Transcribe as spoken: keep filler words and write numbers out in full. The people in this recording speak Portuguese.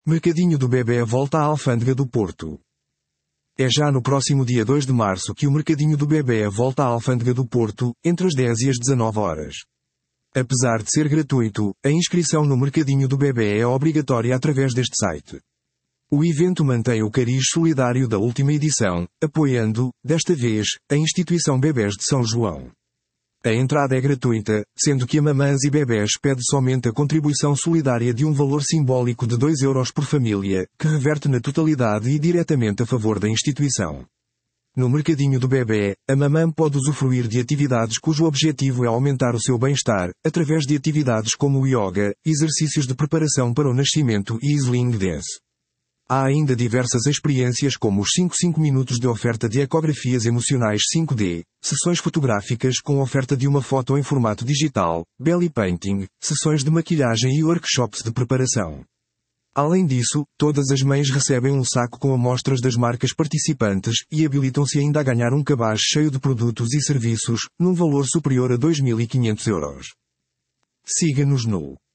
Mercadinho do Bebé volta à Alfândega do Porto. É já no próximo dia dois de março que o Mercadinho do Bebé volta à Alfândega do Porto, entre as dez e as dezanove horas. Apesar de ser gratuito, a inscrição no Mercadinho do Bebé é obrigatória através deste site. O evento mantém o cariz solidário da última edição, apoiando, desta vez, a Instituição Bebés de São João. A entrada é gratuita, sendo que a Mamãs e Bebés pede somente a contribuição solidária de um valor simbólico de dois euros por família, que reverte na totalidade e diretamente a favor da instituição. No Mercadinho do Bebé, a mamã pode usufruir de atividades cujo objetivo é aumentar o seu bem-estar, através de atividades como o yoga, exercícios de preparação para o nascimento e sling dance. Há ainda diversas experiências como os cinco cinco minutos de oferta de ecografias emocionais cinco D, sessões fotográficas com oferta de uma foto em formato digital, belly painting, sessões de maquilhagem e workshops de preparação. Além disso, todas as mães recebem um saco com amostras das marcas participantes e habilitam-se ainda a ganhar um cabaz cheio de produtos e serviços, num valor superior a dois mil e quinhentos euros. Siga-nos no